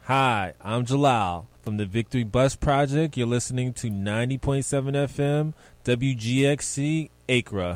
Hi, I'm Jalal from the Victory Bus Project. You're listening to 90.7 FM, WGXC, Acra.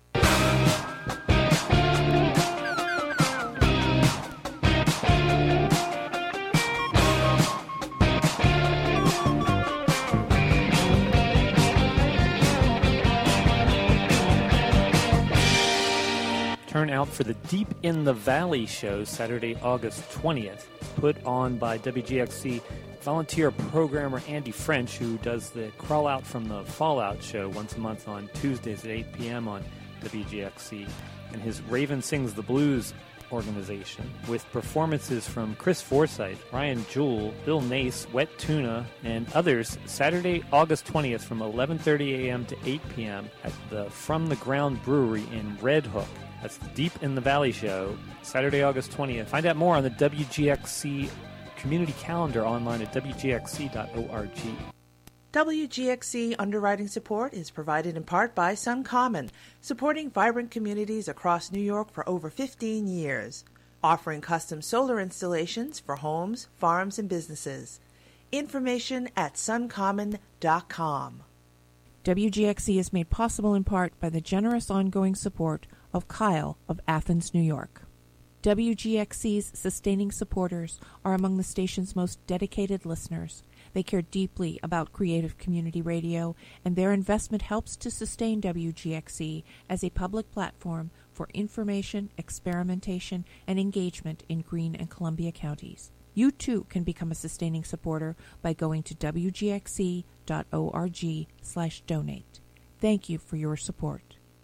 Turn out for the Deep in the Valley show Saturday, August 20th, put on by WGXC volunteer programmer Andy French, who does the Crawl Out from the Fallout show once a month on Tuesdays at 8 p.m. on WGXC, and his Raven Sings the Blues organization, with performances from Chris Forsyth, Ryan Jewell, Bill Nace, Wet Tuna, and others Saturday, August 20th from 11:30 a.m. to 8 p.m. at the From the Ground Brewery in Red Hook. That's the Deep in the Valley show, Saturday, August 20th. Find out more on the WGXC community calendar online at wgxc.org. WGXC underwriting support is provided in part by SunCommon, supporting vibrant communities across New York for over 15 years, offering custom solar installations for homes, farms, and businesses. Information at suncommon.com. WGXC is made possible in part by the generous ongoing support of Kyle of Athens, New York. WGXC's sustaining supporters are among the station's most dedicated listeners. They care deeply about creative community radio, and their investment helps to sustain WGXC as a public platform for information, experimentation, and engagement in Greene and Columbia counties. You too can become a sustaining supporter by going to wgxc.org/donate. Thank you for your support.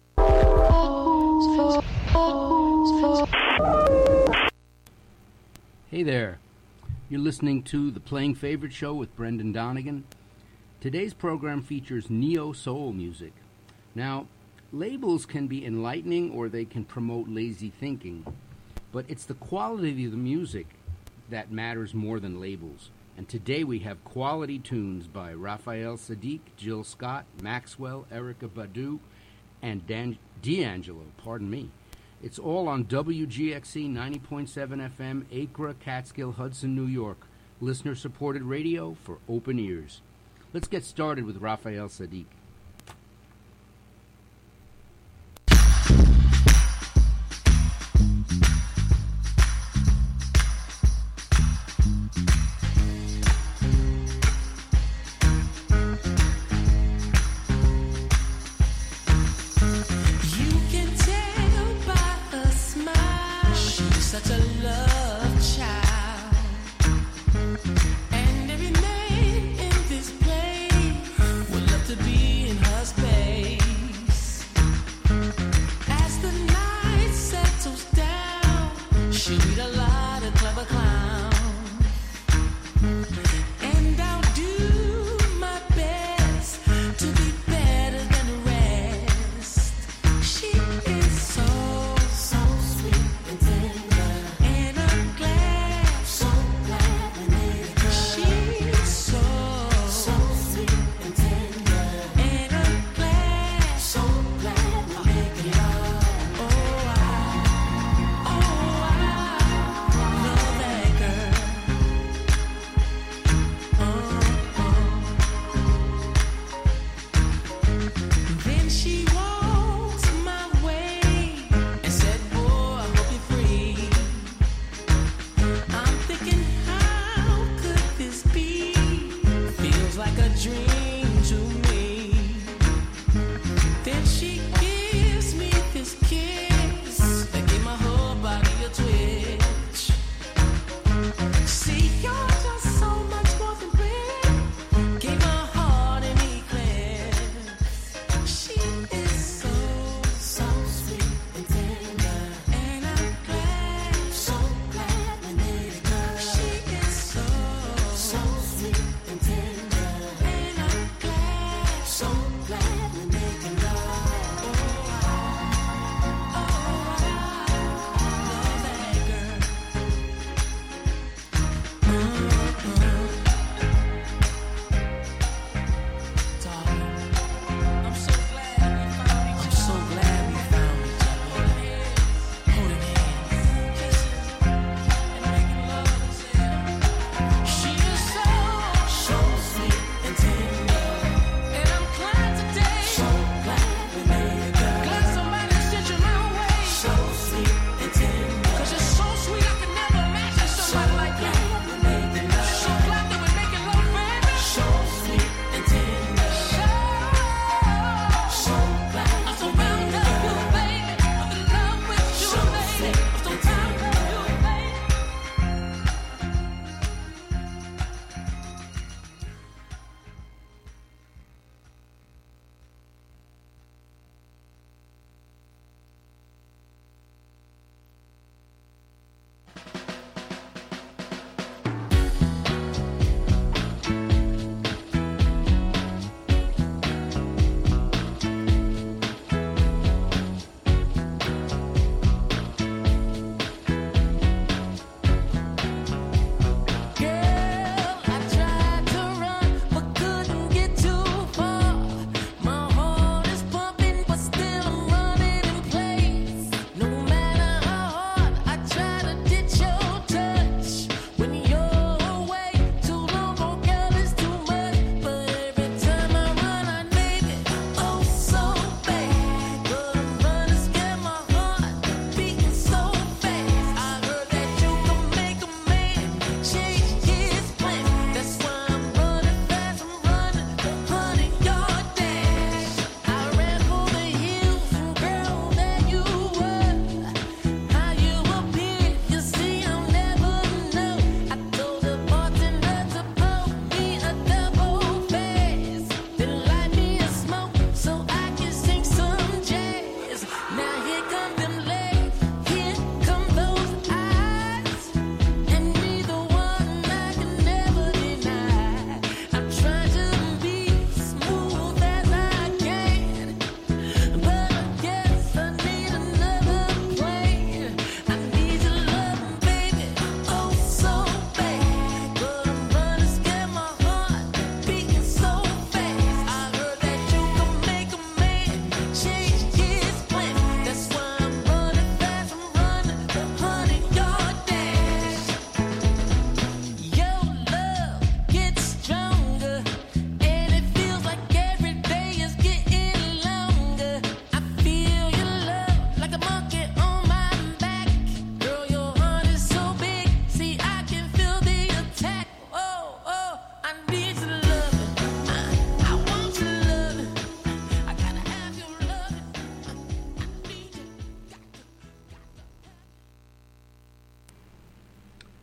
Hey there. You're listening to The Playing Favorite Show with Brendan Donegan. Today's program features neo-soul music. Now, labels can be enlightening or they can promote lazy thinking, but it's the quality of the music that matters more than labels. And today we have quality tunes by Raphael Saadiq, Jill Scott, Maxwell, Erykah Badu, and D'Angelo, pardon me. It's all on WGXC 90.7 FM, Acra, Catskill, Hudson, New York. Listener-supported radio for open ears. Let's get started with Raphael Saadiq. Such a love child, and every man in this place would love to be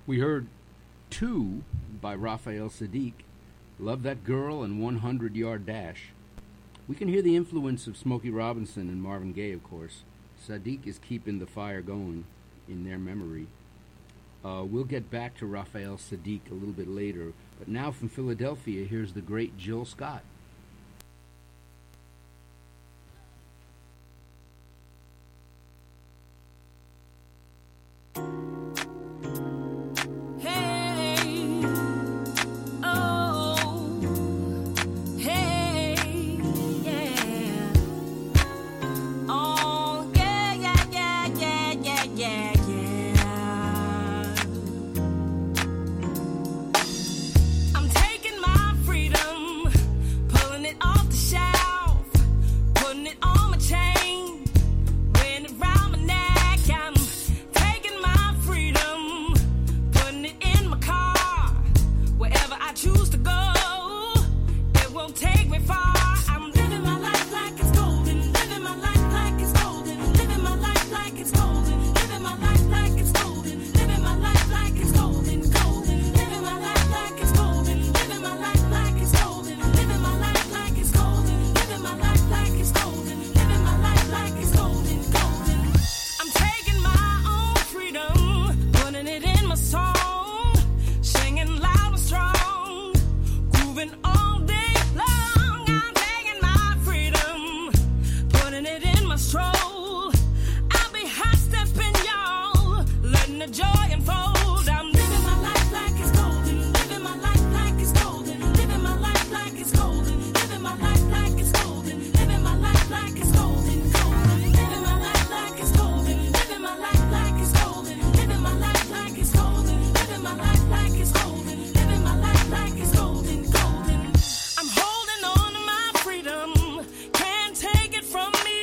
We heard Two by Raphael Saadiq, Love That Girl, and 100-Yard Dash. We can hear the influence of Smokey Robinson and Marvin Gaye, of course. Saadiq is keeping the fire going in their memory. We'll get back to Raphael Saadiq a little bit later, but now from Philadelphia, here's the great Jill Scott.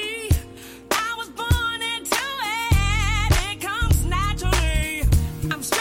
I'm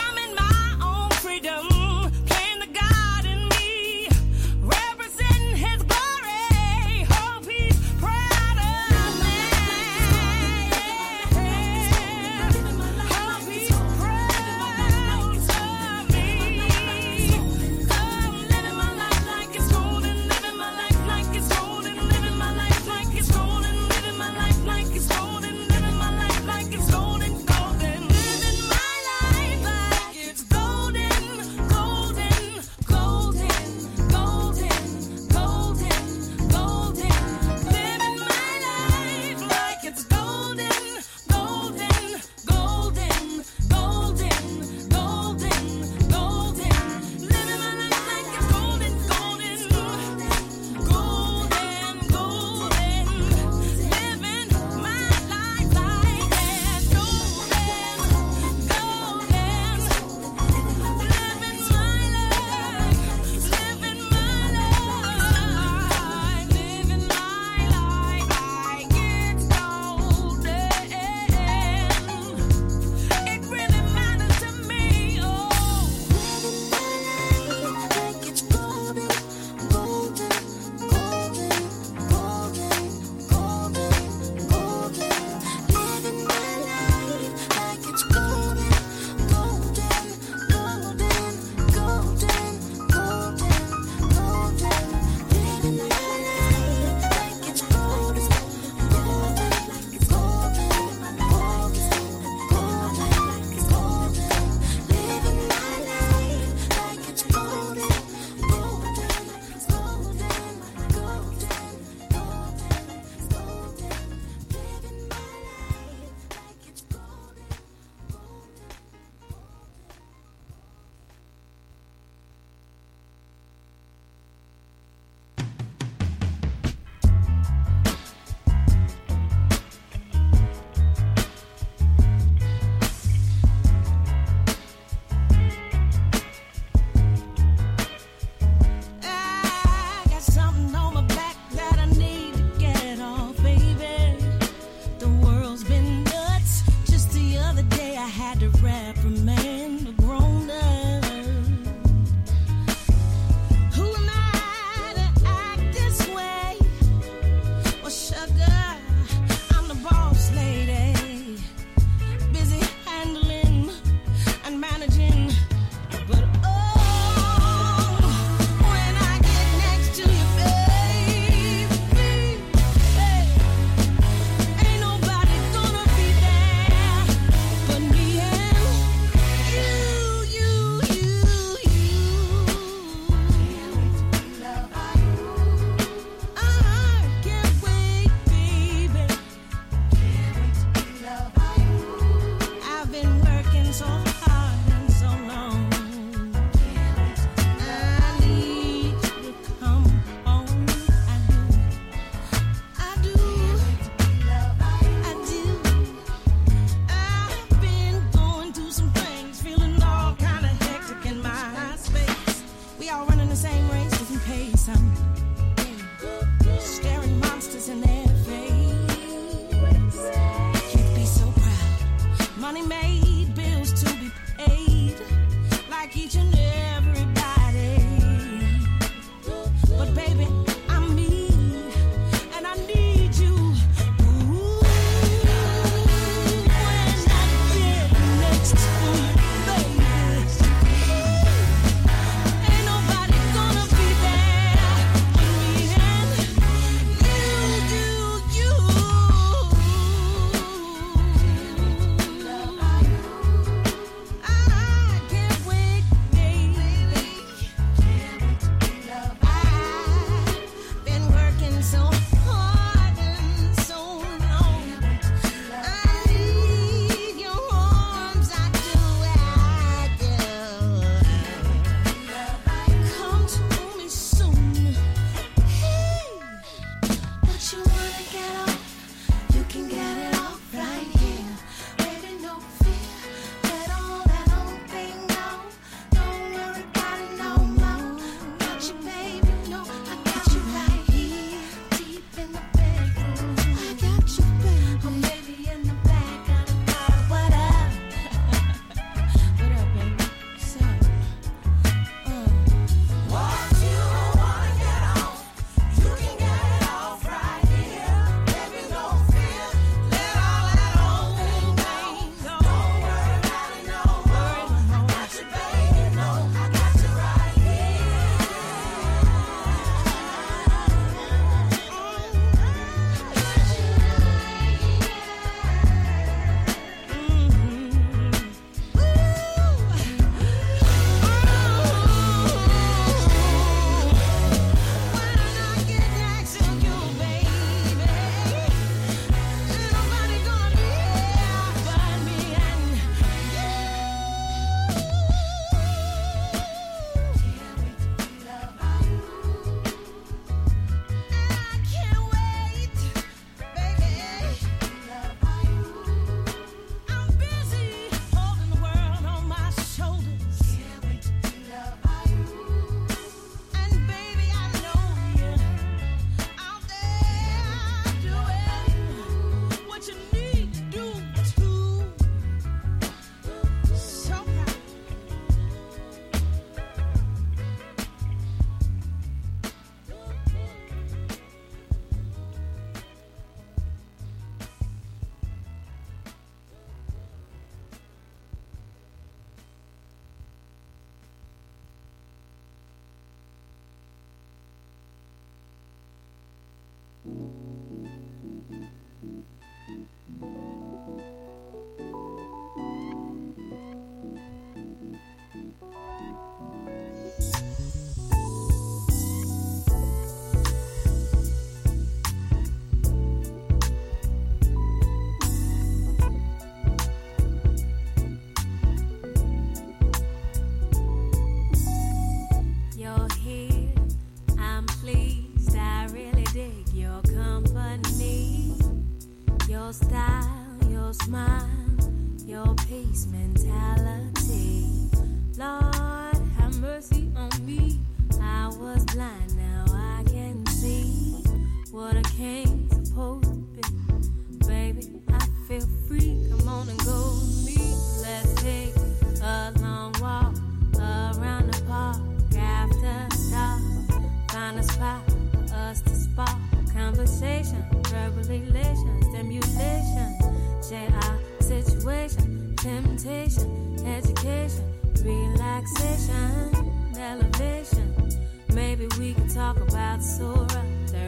Your style, your smile, your peace mentality. Lord, have mercy on me. I was blind, now I can see what a king's supposed to be. Baby, I feel free. Come on and go with me. Let's take a long walk around the park after dark. Find a spot for us to spark conversation, verbal elation, stimulation. Share our situation, temptation, education, relaxation, elevation. Maybe we could talk about Surah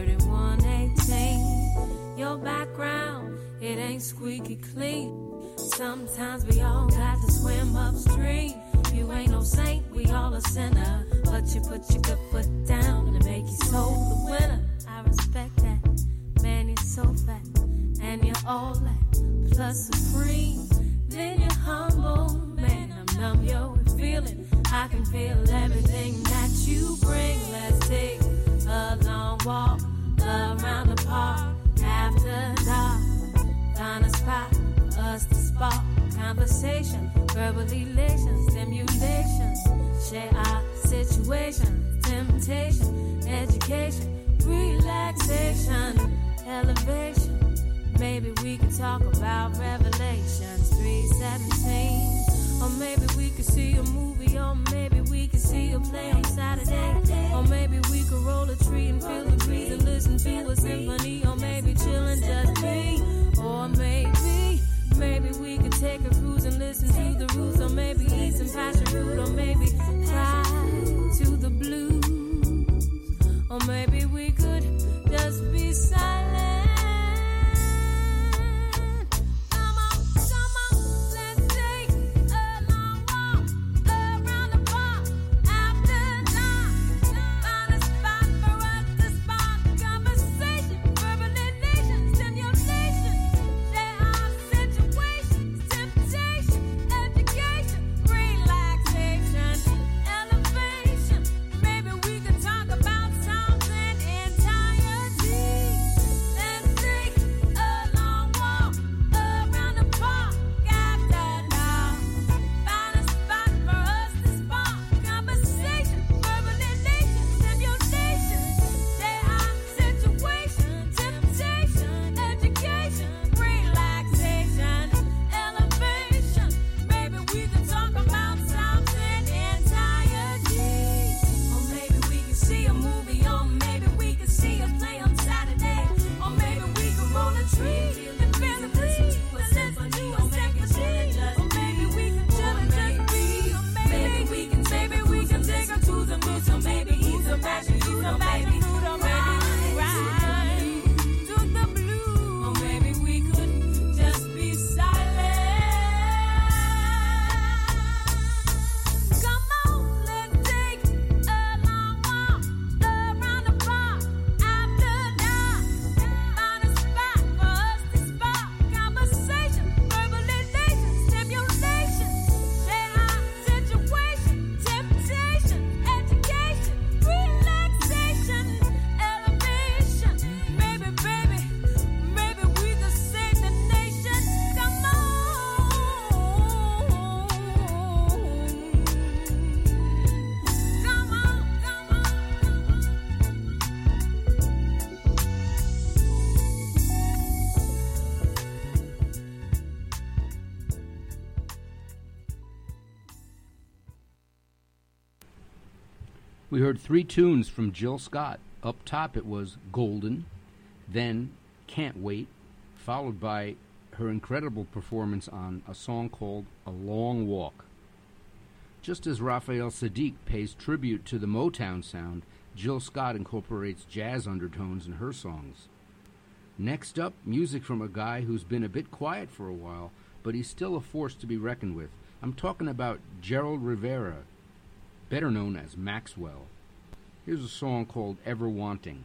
31:18. Your background, it ain't squeaky clean. Sometimes we all got to swim upstream. You ain't no saint, we all a sinner. But you put your good foot down and make your soul the winner. I respect that. Man, you're so fat, and you're all that, plus supreme. Then you're humble, man, I'm numb, yo, with feeling. I can feel everything that you bring. Let's take a long walk around the park after dark. Find a spot for us to spark conversation, verbal elation, stimulation. Share our situation, temptation, education, relaxation, elevation. Maybe we could talk about Revelations 3:17. Or maybe we could see a movie, or maybe we could see a play on Saturday. Or maybe we could roll a tree and feel the breeze and listen to a symphony. Or maybe chillin' just me. Or maybe we could take a cruise and listen to the roots. Or maybe eat some passion fruit. Or maybe fly to the blues. Or maybe we could just be silent. We heard three tunes from Jill Scott. Up top it was Golden, then Can't Wait, followed by her incredible performance on a song called A Long Walk. Just as Raphael Saadiq pays tribute to the Motown sound, Jill Scott incorporates jazz undertones in her songs. Next up, music from a guy who's been a bit quiet for a while, but he's still a force to be reckoned with. I'm talking about Gerald Rivera, better known as Maxwell. Here's a song called Ever Wanting.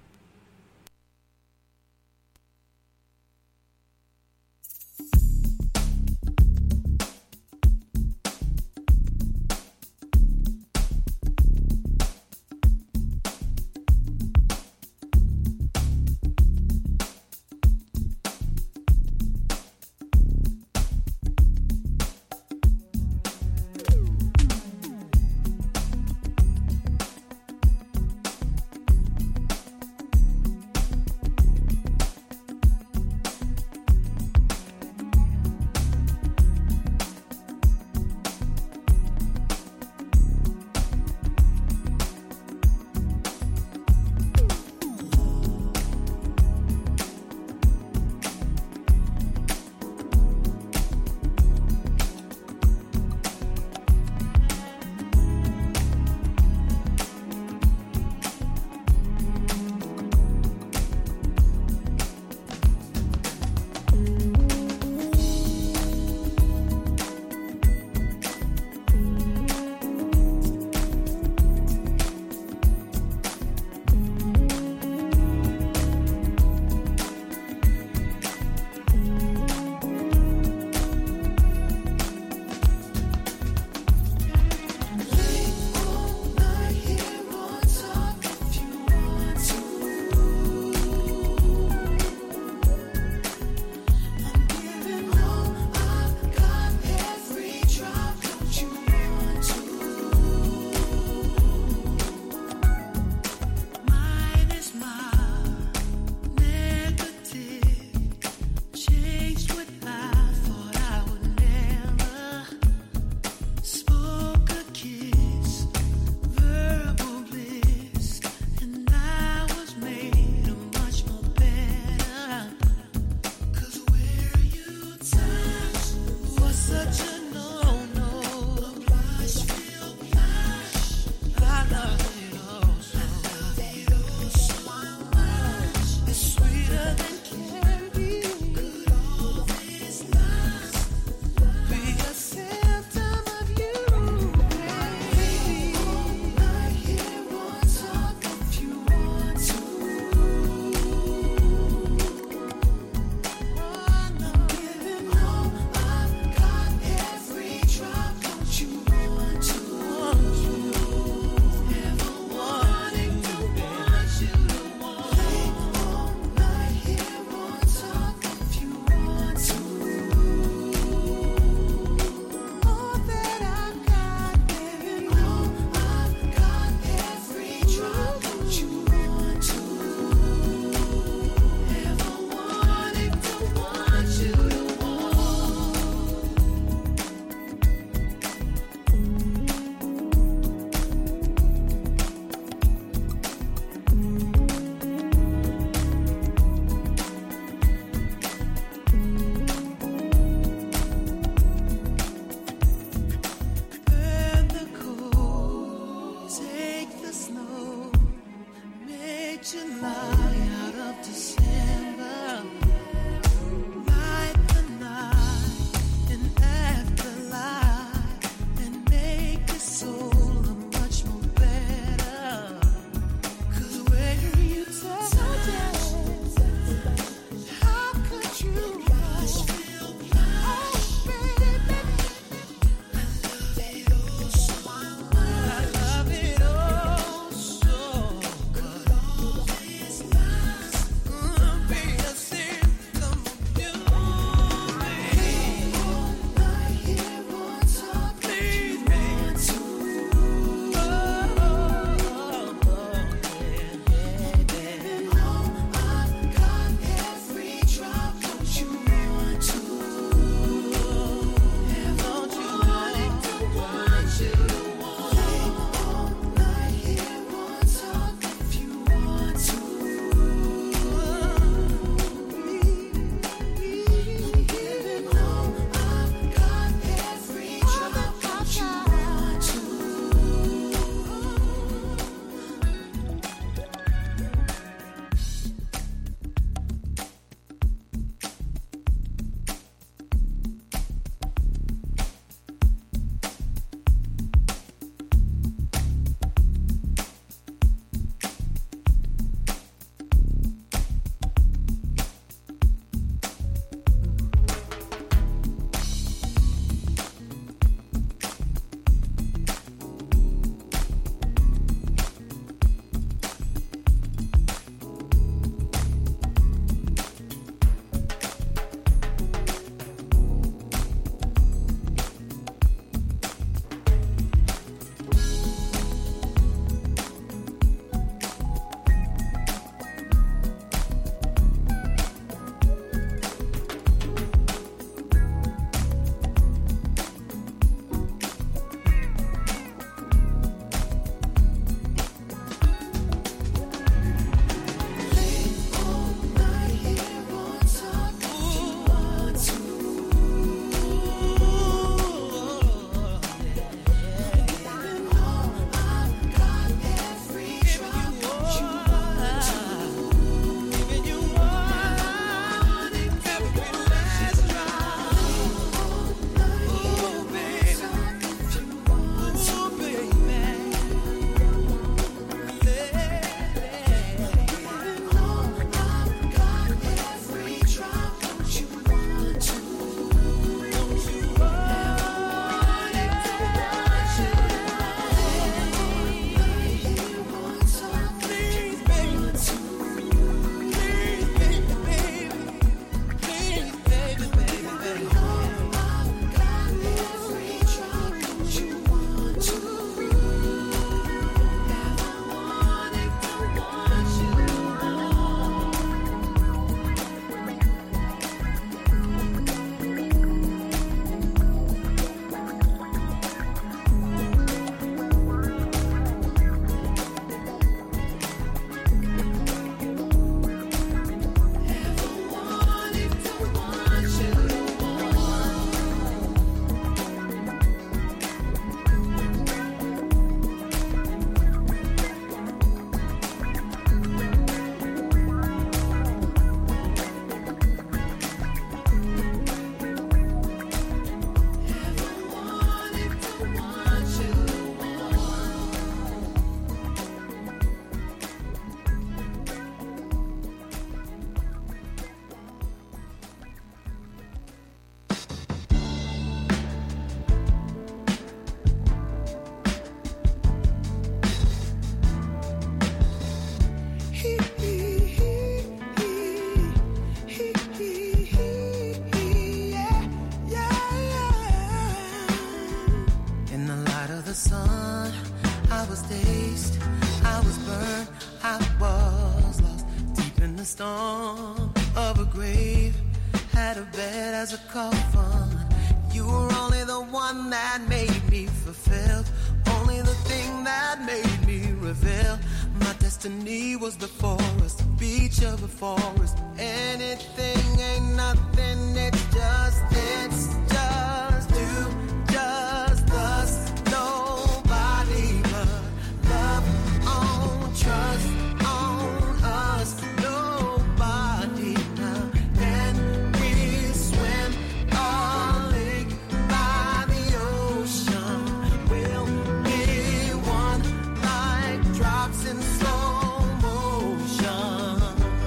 sun, I was dazed, I was burned, I was lost deep in the storm of a grave. Had a bed as a coffin. You were only the one that made me fulfilled, only the thing that made me reveal. My destiny was the forest, the beach of a forest. Anything ain't nothing, it's just you, just us. Nobody but love on, trust on us. Nobody now. Can we swim a lake by the ocean? We'll be one like drops in slow motion.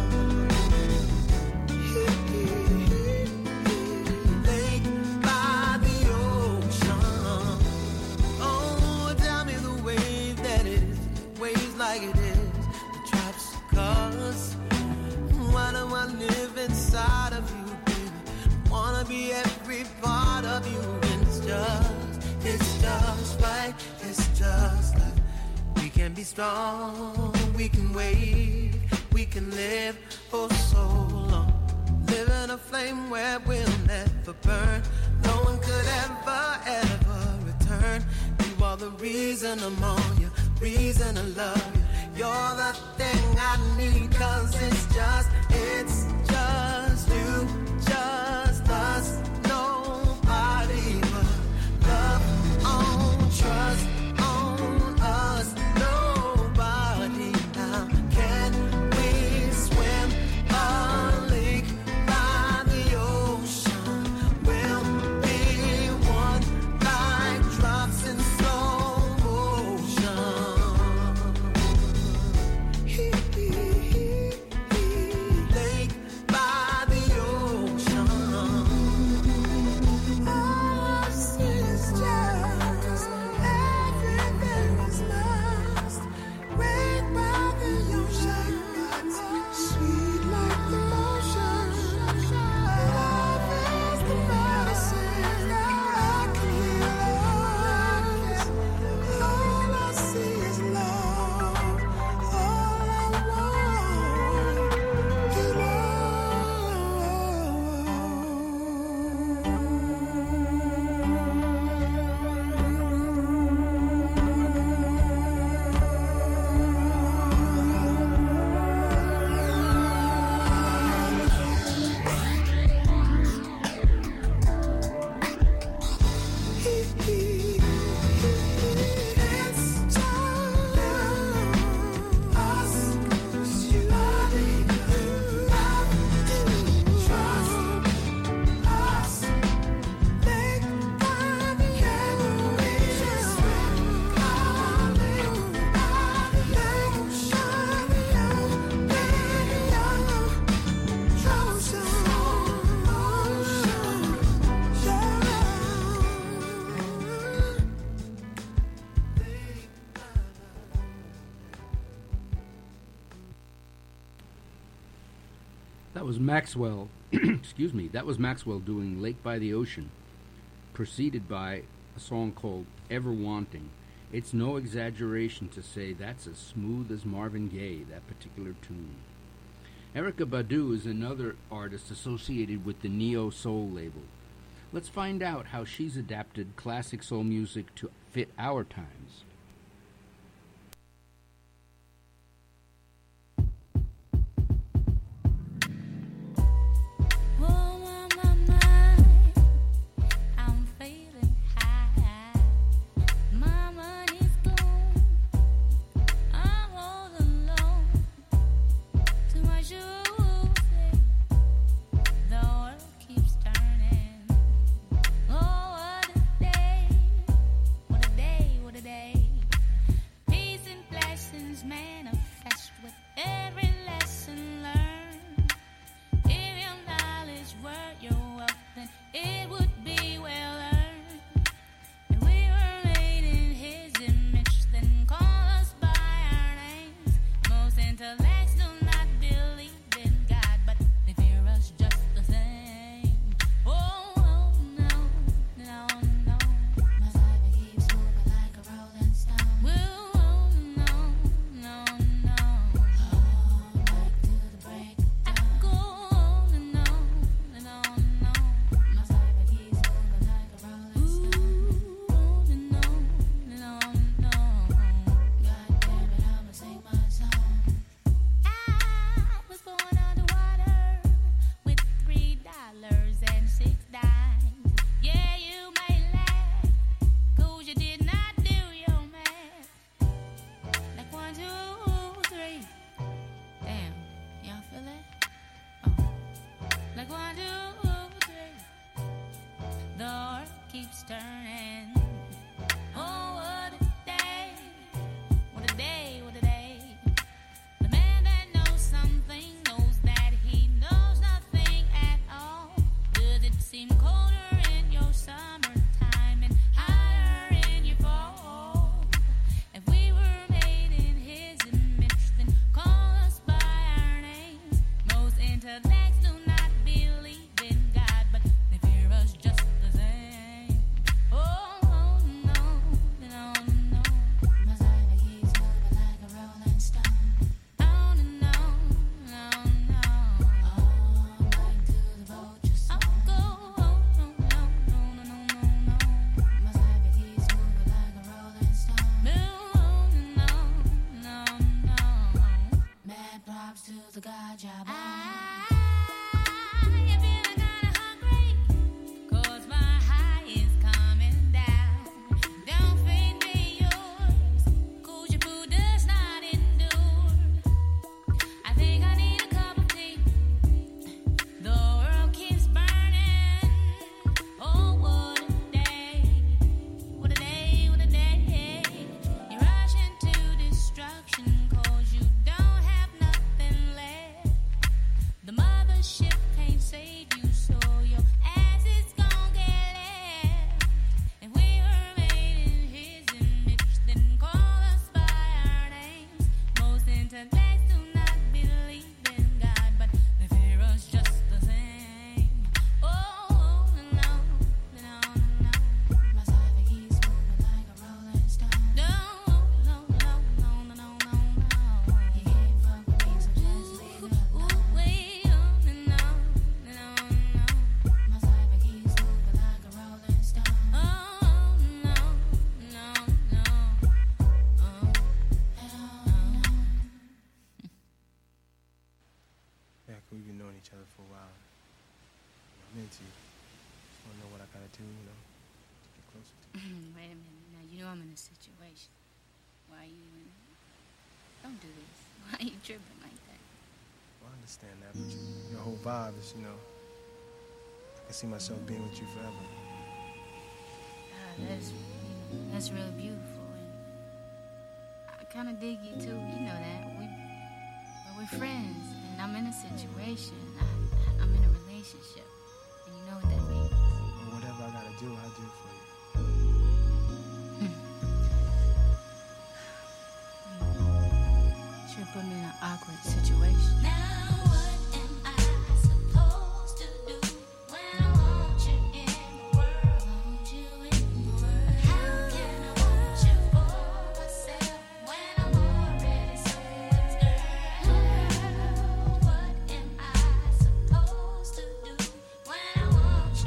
Lake by the ocean. Oh, tell me the wave that is, waves like it is, the drops cause. Why do I live inside of you, baby? Wanna be every part of you, and it's just right, it's just like we can be strong, we can wave, we can live for so long. Live in a flame where we'll never burn. No one could ever return. You are the reason I'm on you, reason I love you. You're the thing I need, cause it's just you, just us. Nobody but love on, trust on us. Nobody now. Can we swim a lake by the ocean? We'll be one like drops in slow motion. Lake by the ocean. All I see is just everything is lost. Right by the ocean, sweet like the motion. Love is the medicine I can heal. All I see is love. All I want is That was Maxwell. Excuse me. That was Maxwell doing "Lake by the Ocean," preceded by a song called "Ever Wanting." It's no exaggeration to say that's as smooth as Marvin Gaye, that particular tune. Erykah Badu is another artist associated with the Neo Soul label. Let's find out how she's adapted classic soul music to fit our times. I'm feeling high. My money's gone. I'm all alone. Too much to say. The world keeps turning. Oh, what a day! What a day! What a day! to, get closer to. Wait a minute. Now, you know I'm in a situation. Why are you in it? Don't do this. Why are you tripping like that? Well, I understand that, but your whole vibe is, I can see myself being with you forever. That's really beautiful. And I kind of dig you, too. You know that. We're friends, and I'm in a situation. I'm in a relationship, and you know what that means. Well, whatever I gotta do, I'll do it for you. Sure put me in an awkward situation. Now what am I supposed to do when I want you in the world? Want you in the world? How can I want you for myself when I'm already someone's girl? What am I supposed to do when I want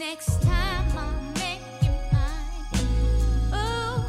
Next time I'll make you mine. Ooh.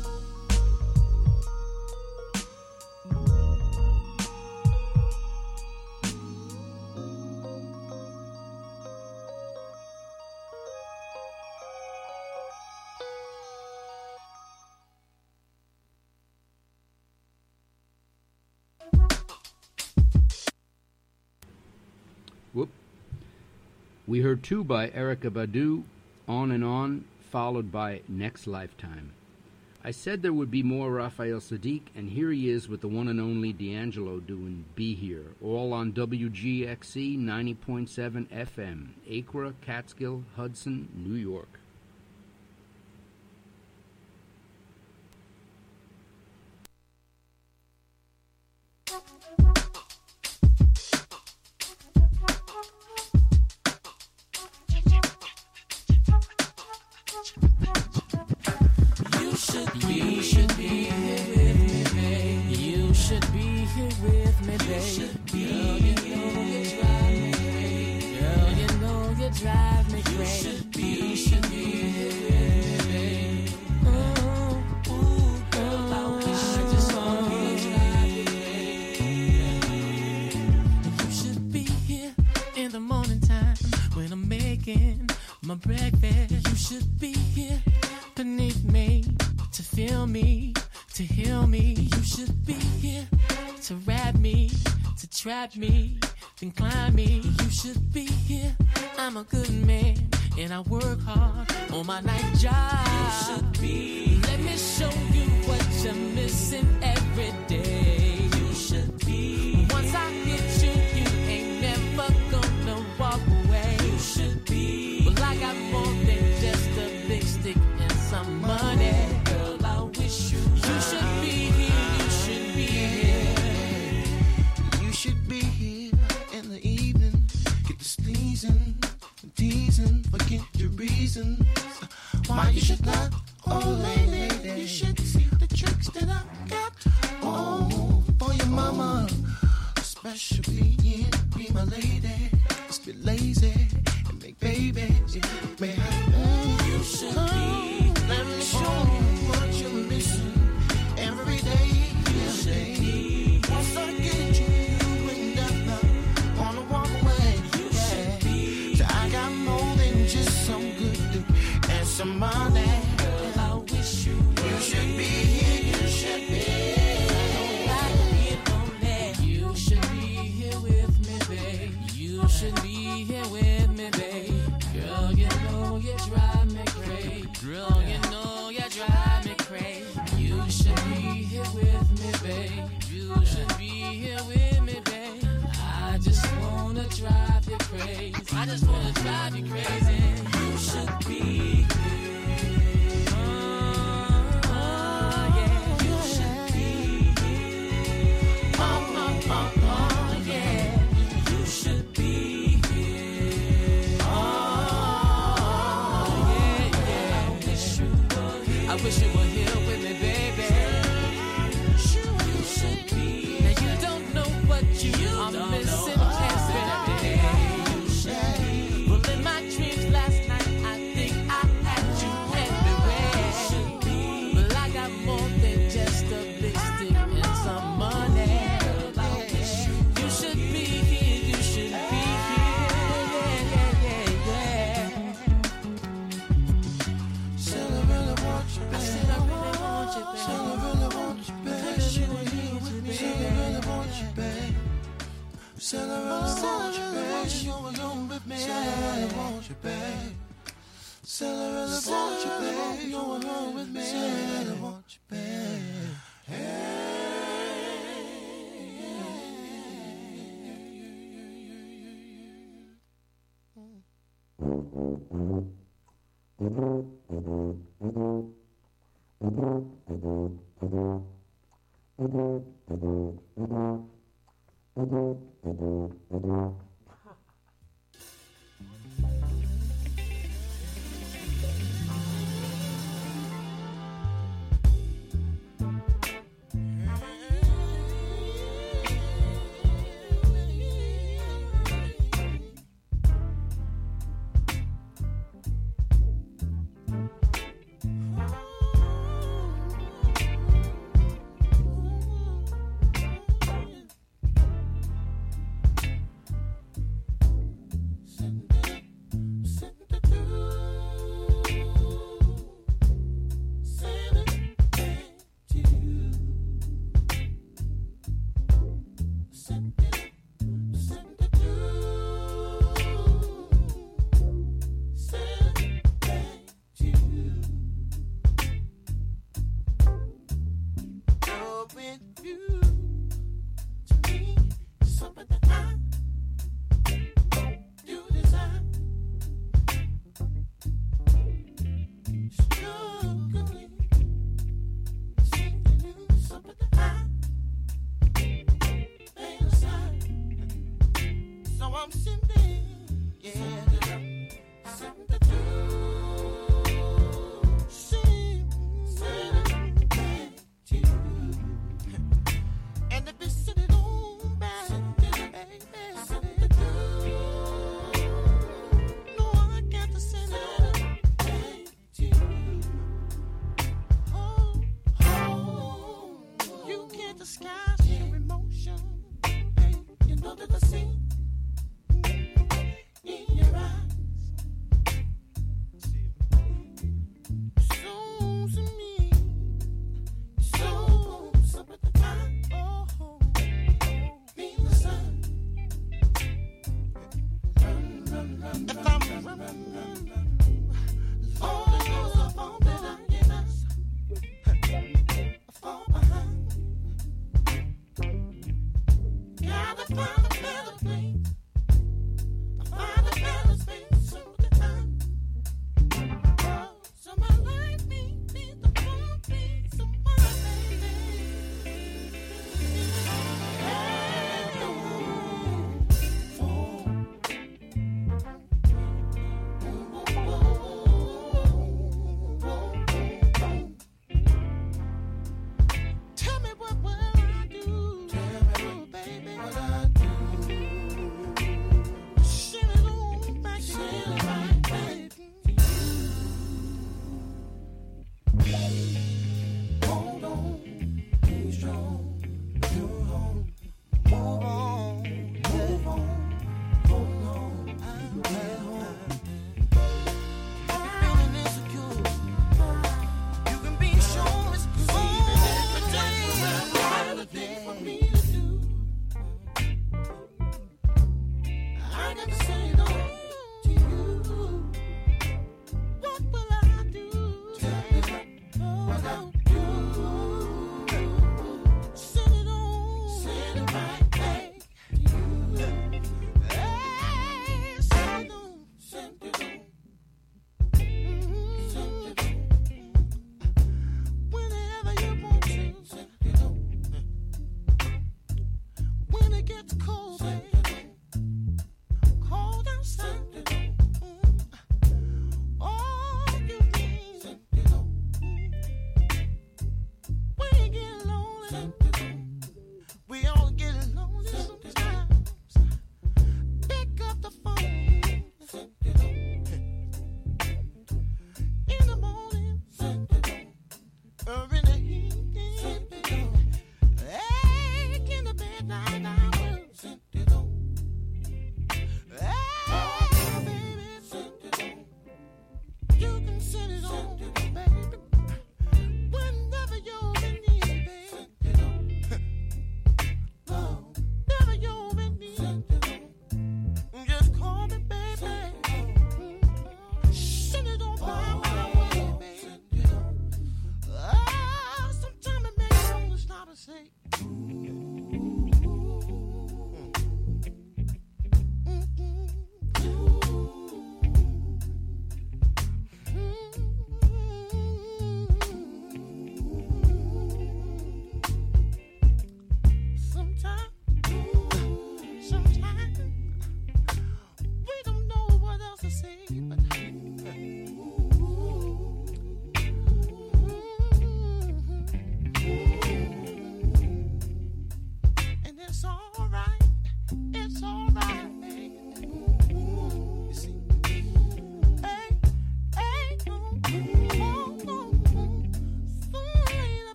Whoop. We heard two by Erykah Badu, On and On, followed by Next Lifetime. I said there would be more Raphael Saadiq, and here he is with the one and only D'Angelo doing Be Here, all on WGXC 90.7 FM, Acra, Catskill, Hudson, New York. Me, then climb me. You should be here. I'm a good man, and I work hard on my night job. You should be. Let me show you what you're missing every day. You should be. Once I hit you, you ain't never gonna walk away. You should be. Well, I got more than just a big stick and some money. Girl, I wish you should be here. You should be here. You should be here in the evening. Get the sneezing, teasing, forget your reasons. Why you should not, oh lady, you should see the tricks that I got. Oh, for your mama, special being, be my lady. Just be lazy and make babies. May you should be. Let me show you what you're missing every day. You should be. Once I get you. Some money. Girl, I wish you should be here. You should be here. You should be here with me, babe. You should be here with me, babe. Girl, you know you drive me crazy. Girl, you know you drive me crazy. You should be here with me, babe. You should be here with me, babe. I just wanna drive you crazy. I just wanna drive you crazy. You should be here. I wish you were here with me, baby. You should be. Now you don't know what you are missing every day. Well, in my dreams last night, I think I had you everywhere. Well, I got more than just a big stick and some money. You should be here. You should be here. Said I really want you, babe. Said I really want you, babe. Said I really want you, babe. Said I really want you, babe. Said I really want you, babe. You alone with me. Said I really want you, babe. Said I really want you, babe. You alone with me. Said I really want you, babe.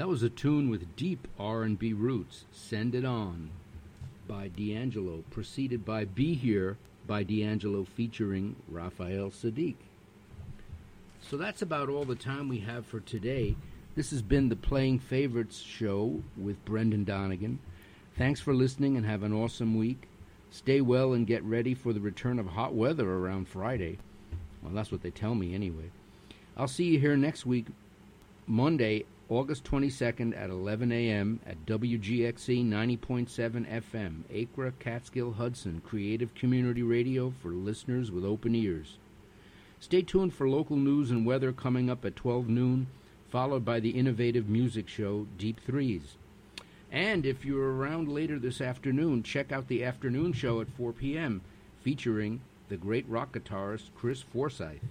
That was a tune with deep R&B roots, Send It On, by D'Angelo, preceded by Be Here by D'Angelo featuring Raphael Sadiq. So that's about all the time we have for today. This has been the Playing Favorites show with Brendan Donegan. Thanks for listening and have an awesome week. Stay well and get ready for the return of hot weather around Friday. Well, that's what they tell me anyway. I'll see you here next week, Monday, August 22nd at 11 a.m. at WGXC 90.7 FM, Acra, Catskill, Hudson, creative community radio for listeners with open ears. Stay tuned for local news and weather coming up at 12 noon, followed by the innovative music show Deep Threes. And if you're around later this afternoon, check out the afternoon show at 4 p.m. featuring the great rock guitarist Chris Forsyth.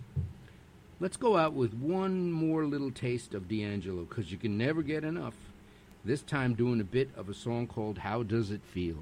Let's go out with one more little taste of D'Angelo, because you can never get enough. This time doing a bit of a song called How Does It Feel?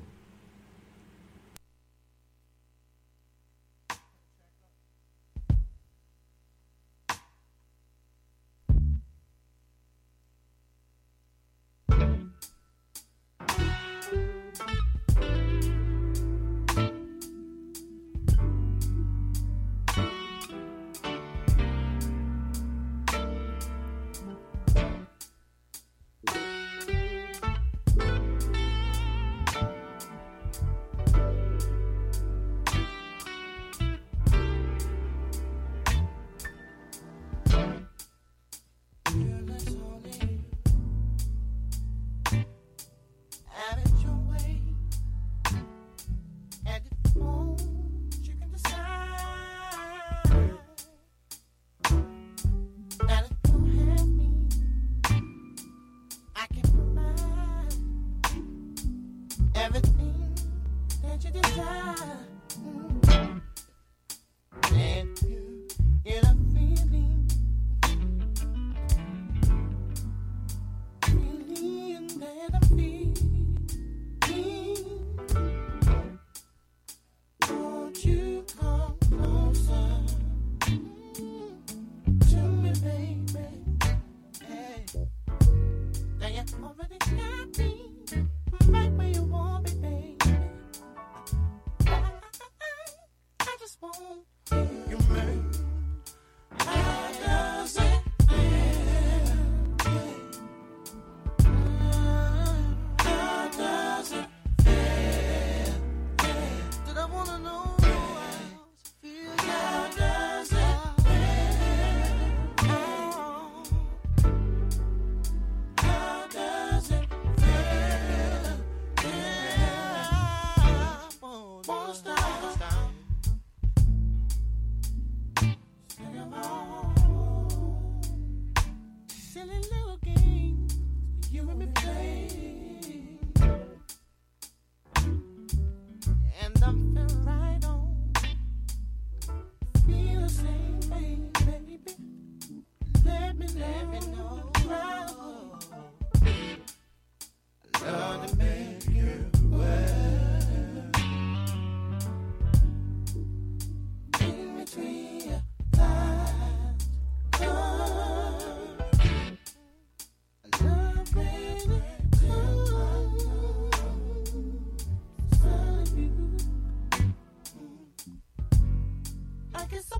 I guess